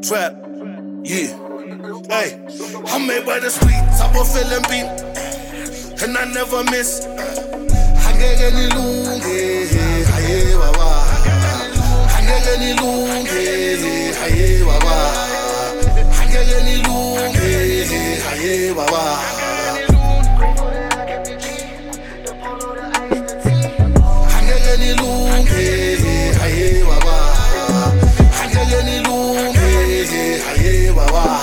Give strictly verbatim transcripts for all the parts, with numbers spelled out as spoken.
Trap, yeah. Hey, I'm made by the streets, I'm a feeling beat, and I never miss. Hangege nilunge, haye baba. Hangege nilunge, haye baba. Hangege nilunge, haye baba. Hangege nilunge, haye baba. Hangege nilunge, haye baba.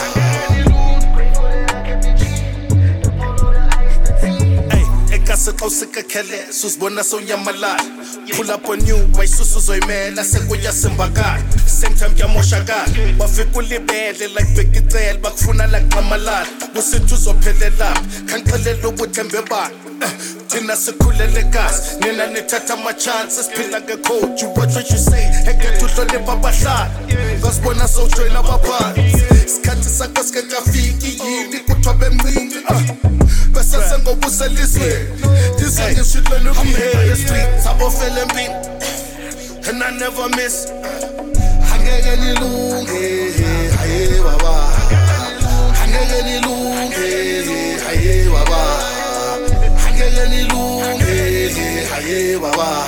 Sika kele, sus bona so yamala. Pull up on you, why susu zoimela, seko ya simbaga. Same time ya moshaga. Bafikuli bele like bekitel, bakfuna like mamalad. Busitu zopelela, kankalelo wutembeba. Tina sekulele gas, nina nitata my chances, pila ge coach. You watch what you say, heke tutole babasha. Gas bona so join our parties. Skati sakos ke kafiki, yini kutwabe mwingi. Besa sengo busa liswe. This hey, nigga should learn to be here in the streets. I'm a feeling beat, and I never miss. Hangege nilunge, haye baba. Hangege nilunge, haye baba. Hangege nilunge, haye baba.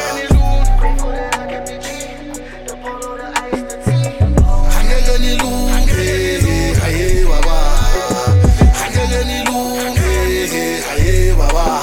Hangege nilunge, haye baba. Hangege nilunge, haye baba.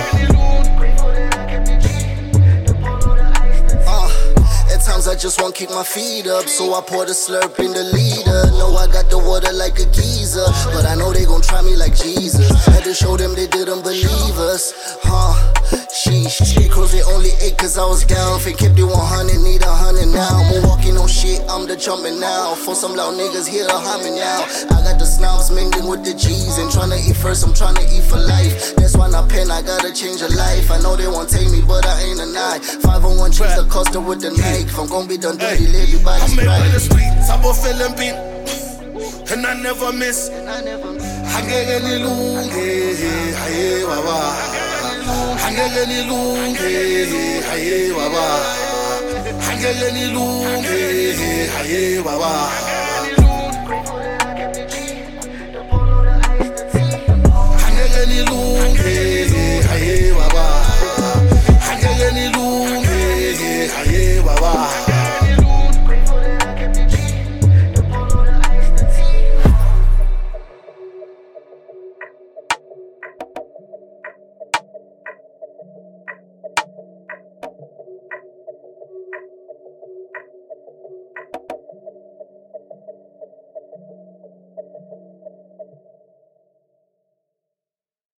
I just want to kick my feet up, so I pour the slurp in the leader. Know I got the water like a geezer, but I know they gon' try me like Jesus. Had to show them they didn't believe us, huh? Sheesh, street crews they only ate cause I was down. Fake kept it one hundred, need a hundred now. I'm walking on shit, I'm the jumping now. For some loud niggas here to humming now. I got the snobs mingling with the G's and tryna eat first, I'm tryna eat for life. That's why I pen, I gotta change a life. I know they won't take me, but I ain't a knife. five oh one trees the Costa with the knife. I'm gon' be done dirty, hey, everybody's I'm made right. by the streets, I'm a feeling beat, and I never miss. Hangege nilunge, haye baba. Hangege nilunge, haye baba. Hangege nilunge, haye baba.